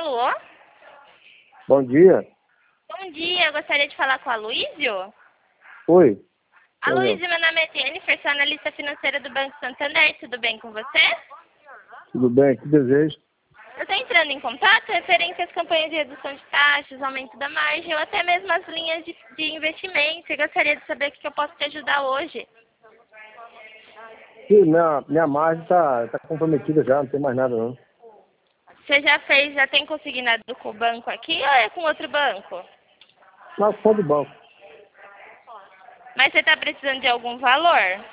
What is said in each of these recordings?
Alô? Bom dia. Bom dia, eu gostaria de falar com a Luísio. Oi. Luísio, meu nome é Jennifer, sou analista financeira do Banco Santander, tudo bem com você? Tudo bem? Que desejo? Eu estou entrando em contato referente às campanhas de redução de taxas, aumento da margem ou até mesmo as linhas de investimento. Eu gostaria de saber o que eu posso te ajudar hoje. Sim, minha margem tá comprometida já, não tem mais nada não. Você já tem consignado com o banco aqui ou é com outro banco? Mas só do banco. Mas você está precisando de algum valor?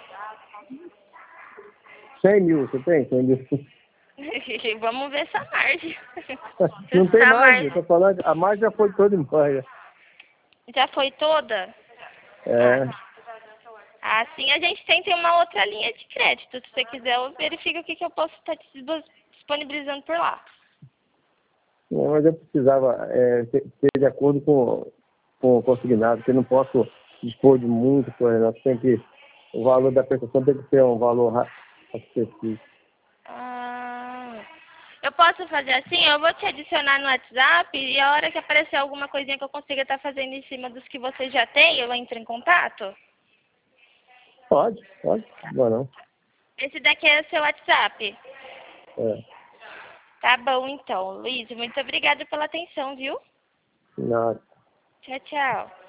100 mil, você tem? 100 mil. Vamos ver essa margem. Não tem Essa margem, eu tô falando, a margem já foi toda embora. já foi toda? É, Assim a gente tem uma outra linha de crédito. Se você quiser, eu verifico o que eu posso estar te disponibilizando por lá. não, mas eu precisava ter de acordo com o consignado, porque eu não posso dispor de muito, por exemplo, o valor da prestação tem que ser um valor acessível. Eu posso fazer assim, eu vou te adicionar no WhatsApp e a hora que aparecer alguma coisinha que eu consiga estar fazendo em cima dos que você já tem, eu entro em contato? Pode, não. Esse daqui é o seu WhatsApp. É, Tá bom então, Luiz. Muito obrigada pela atenção, viu? nada. Tchau, tchau.